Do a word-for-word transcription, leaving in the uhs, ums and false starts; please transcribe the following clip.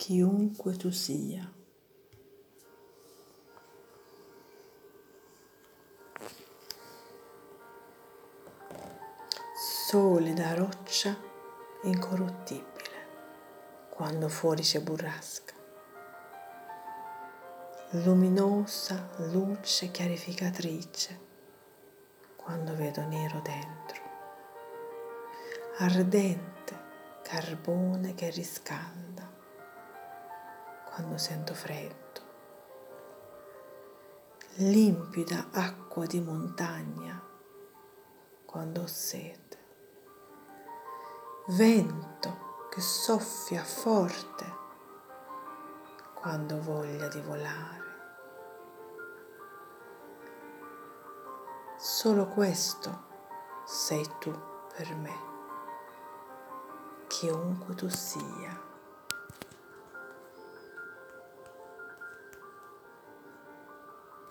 chiunque tu sia. Sole da roccia incorruttibile quando fuori c'è burrasca, luminosa luce chiarificatrice quando vedo nero dentro, ardente carbone che riscalda quando sento freddo, limpida acqua di montagna quando ho sete, vento che soffia forte quando ho voglia di volare. Solo questo sei tu per me, chiunque tu sia.